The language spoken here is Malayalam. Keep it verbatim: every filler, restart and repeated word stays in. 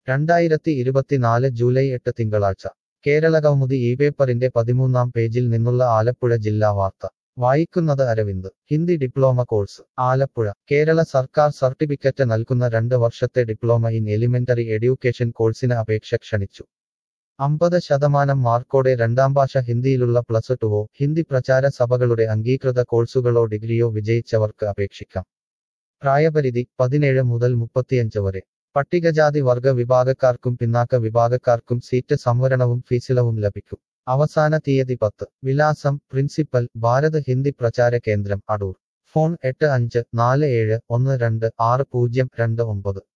രണ്ടായിരത്തി ഇരുപത്തിനാല് ജൂലൈ എട്ട് തിങ്കളാഴ്ച കേരളകൗമുദി ഈ പേപ്പറിന്റെ പതിമൂന്നാം പേജിൽ നിന്നുള്ള ആലപ്പുഴ ജില്ലാ വാർത്ത വായിക്കുന്നത് അരവിന്ദ്. Hindi diploma course Alappuzha. കേരള സർക്കാർ സർട്ടിഫിക്കറ്റ് നൽകുന്ന രണ്ട് വർഷത്തെ ഡിപ്ലോമ ഇൻ എലിമെന്ററി എഡ്യൂക്കേഷൻ കോഴ്സിന് അപേക്ഷ ക്ഷണിച്ചു. അമ്പത് ശതമാനം മാർക്കോടെ രണ്ടാം ഭാഷ ഹിന്ദിയിലുള്ള പ്ലസ് ടുവോ ഹിന്ദി പ്രചാര സഭകളുടെ അംഗീകൃത കോഴ്സുകളോ ഡിഗ്രിയോ വിജയിച്ചവർക്ക് അപേക്ഷിക്കാം. പ്രായപരിധി പതിനേഴ് മുതൽ മുപ്പത്തിയഞ്ച് വരെ. പട്ടികജാതി വർഗ വിഭാഗക്കാർക്കും പിന്നാക്ക വിഭാഗക്കാർക്കും സീറ്റ് സംവരണവും ഫീസിളവും ലഭിക്കും. അവസാന തീയതി പത്ത്. വിലാസം: പ്രിൻസിപ്പൽ, ഭാരത് ഹിന്ദി പ്രചാര കേന്ദ്രം, അടൂർ. ഫോൺ: എട്ട് അഞ്ച് നാല് ഏഴ് ഒന്ന് രണ്ട് ആറ് പൂജ്യം രണ്ട് ഒമ്പത്.